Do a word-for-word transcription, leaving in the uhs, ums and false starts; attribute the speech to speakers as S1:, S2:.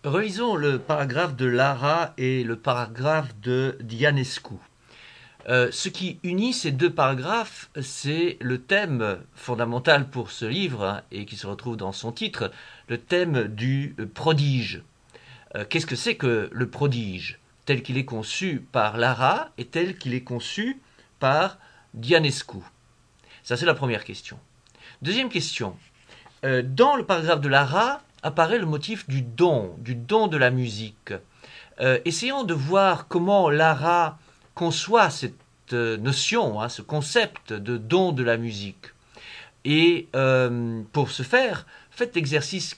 S1: Relisons le paragraphe de Lara et le paragraphe de Dianescu. Euh, ce qui unit ces deux paragraphes, c'est le thème fondamental pour ce livre, hein, et qui se retrouve dans son titre, le thème du prodige. Euh, Qu'est-ce que c'est que le prodige, tel qu'il est conçu par Lara et tel qu'il est conçu par Dianescu? Ça, c'est la première question. Deuxième question. Euh, dans le paragraphe de Lara apparaît le motif du don, du don de la musique. Euh, essayons de voir comment Lara conçoit cette euh, notion, hein, ce concept de don de la musique. Et euh, pour ce faire, faites l'exercice